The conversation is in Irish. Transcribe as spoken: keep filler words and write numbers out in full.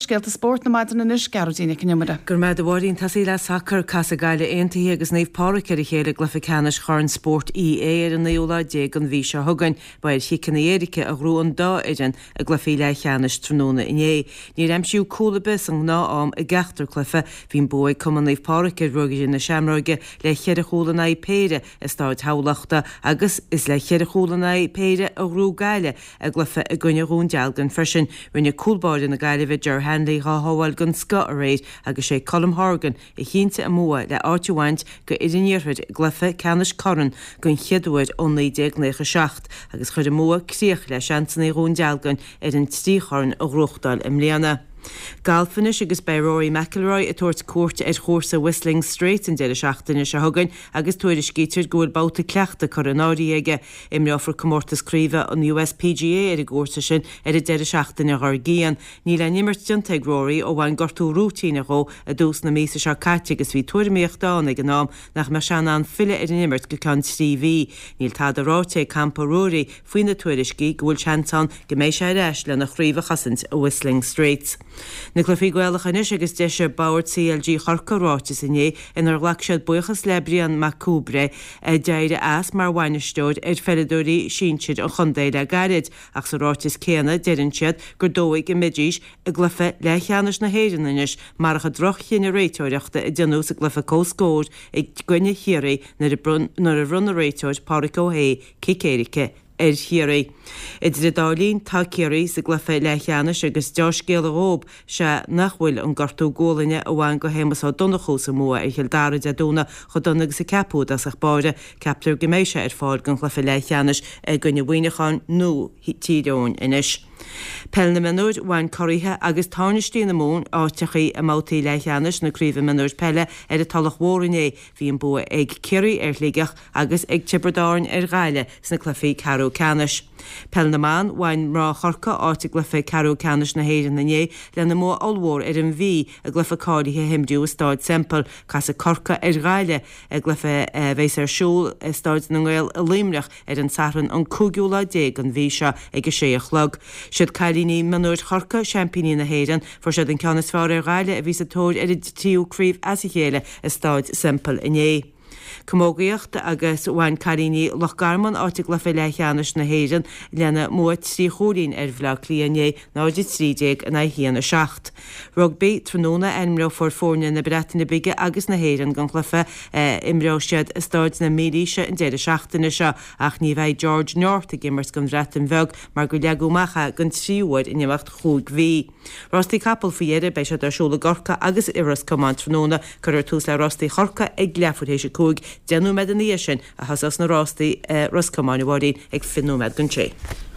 scéalta sport na maidan na Garúdína cinimeada. Gur mead bhhaín tasí le sacr casa gaile aontaí agus naomh páric ar a chéile glyficanis chorn sport í é ar an naola dé an bhí se thugain ba ir chicanna éirice a grúan dá idan a glyfi le cheanis tróna iné. Ní raimsiú cúlabis an ná am a gaachtar clufa hín bóid cum an naomh páric ar rugaí na seamróige le cheir a chúlanna péire is stáid haulachta agus is le cheir a chúlanna péire a grú gaile a glyfa a gunne rún dealgan freisin rinne cúlbáid in na gaile bheith gur henlaí á háháil gan sca a réid agus sé Colm Horgan i chinnte a mua le áitiúhaint go idirníorhuid glyfa canis coran gon chiadúid ó nídéagnécha seacht agus chuir a mua críoch le seansanna rún dealgan ar an tríchorn a Ruchdal im Líana. Galfanis agus bei Rory McIlroy a tuairt cuairt ar chósa Whistling Straits in deile seachtainna se thugain agus tuairir scítear gúil báta cleachta coronáí aige imre ofar comórtas críomha an U S P G A ar a gúirta sin ar a deile seachtainna Ghargían. Ní le nimmert diontaigh Rory ó bhain gortú rútína ró a dús na mísa se caite agus bhí tuairimíocht dána ag an nám nach mar sean an fille ar an nimmert go can T V. Níl tá a ráte campa Rory faoin na tuairiscí gúil seantan go mééis sé reis le na chríomha chasint a Whistling Straits. Na clufií gweilchanis agus deise Bauer C L G chorcarátis inné inar ghlaicsead buchas lebrian macúbre a deire as mar bhaineisteoid ar feridúí síntid an chundéid a garid ach sa rátis céanna deirinsead gur dóigh i midís a glyfa le cheannis na héireannis mar a droch chéine réiteoireachta i denús a glyfa cóscóir ag gcuine chiaí nar a runna réiteoid Páric Ó Hé Cicéirice ar hiaí. Idir a dálín tá céirí sa glyfa le cheannis agus deis géal a rób se nachhfuil an gartú ggólaine a bhain go hémas á donna chósa mua ar cheildáid a dúna chu donna agus a capú as ach báide captar goméise ar fáil gan glyfa le cheannis a gunne bhuiineán nó tíideoin inis. Pell na minúid bhain choiríthe agus táneistí na mún átechaí a mátaí le cheannis na críomh minúid pelle ar a talach mhórinné hí an bua ag ceirí ar ligach agus ag tibardáin ar gaile sna clufií Carú Canis. Pell na man bhain rá chorca áte glyfa Carú Canis na héirean na né le na mó allmhór ar an bhí a glyfa cádaithe himdú stáid sempel cas a corca ar gaile a glyfa bhééis ar siúl stáid na ghil a líimreach ar an saran an cúgiúla dé an bhí se ag a séach lag. Siad cailíní manúir chorca champíní na héirean for siad an ceannas fáir ar gaile a bhís a tóir ar a tíú críomh as i chéile a stáid sempel inné. Comógaíocht agus bhain caríní Lochgarman áte glyfa le cheannis na héirean lena muid trí chóirín ar bhleach líané náidir trídéag a na híana seacht. Rugby tróna imreo for fórne na Breataine bige agus na héirean gan glyfa imreo siad a stáid na méríise in déire seachtainna se ach ní bheith George North a gimmers gan bhreatain bheg mar go leagúmacha gan tríúid in imacht chúg bhí. Rostí capal faoiire bei se arsúla gorca agus iras cumán tróna chuir tús le rostí chorca ag lefuhééis se cúg denú med an sin a hasas na rástaí Roscomáin bhhaín ag finú med gan sé.